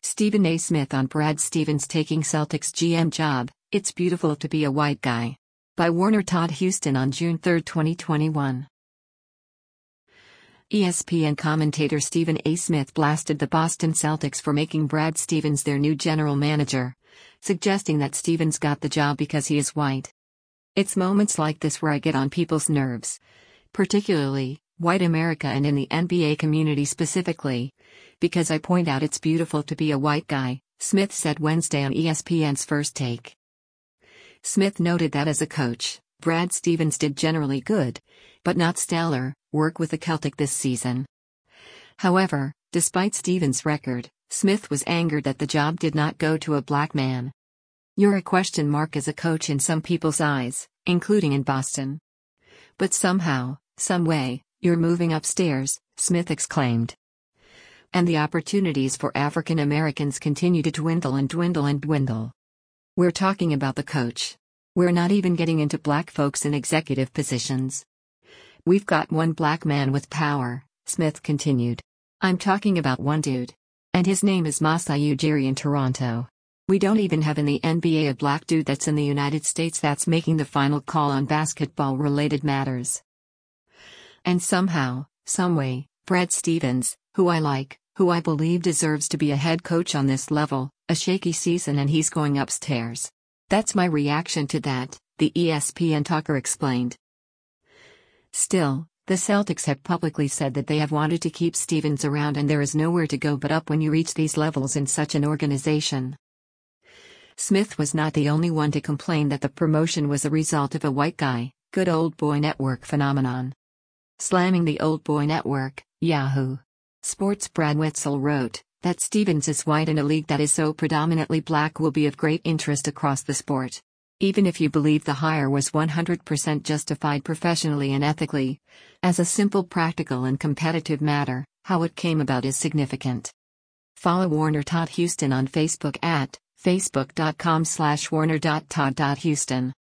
Stephen A. Smith on Brad Stevens taking Celtics GM job, It's Beautiful to Be a White Guy. By Warner Todd Houston on June 3, 2021. ESPN commentator Stephen A. Smith blasted the Boston Celtics for making Brad Stevens their new general manager, suggesting that Stevens got the job because he is white. It's moments like this where I get on people's nerves, particularly white America and in the NBA community specifically, because I point out it's beautiful to be a white guy, Smith said Wednesday on ESPN's First Take. Smith noted that as a coach, Brad Stevens did generally good, but not stellar, work with the Celtic this season. However, despite Stevens' record, Smith was angered that the job did not go to a black man. You're a question mark as a coach in some people's eyes, including in Boston. But somehow, some way, you're moving upstairs, Smith exclaimed. And the opportunities for African Americans continue to dwindle and dwindle and dwindle. We're talking about the coach. We're not even getting into black folks in executive positions. We've got one black man with power, Smith continued. I'm talking about one dude. And his name is Masai Ujiri in Toronto. We don't even have in the NBA a black dude that's in the United States that's making the final call on basketball-related matters. And somehow, someway, Brad Stevens, who I like, who I believe deserves to be a head coach on this level, a shaky season and he's going upstairs. That's my reaction to that, the ESPN talker explained. Still, the Celtics have publicly said that they have wanted to keep Stevens around and there is nowhere to go but up when you reach these levels in such an organization. Smith was not the only one to complain that the promotion was a result of a white guy, good old boy network phenomenon. Slamming the old boy network, Yahoo Sports' Brad Wetzel wrote that Stevens is white in a league that is so predominantly black will be of great interest across the sport. Even if you believe the hire was 100% justified professionally and ethically, as a simple practical and competitive matter, how it came about is significant. Follow Warner Todd Houston on Facebook at facebook.com/warner.todd.houston.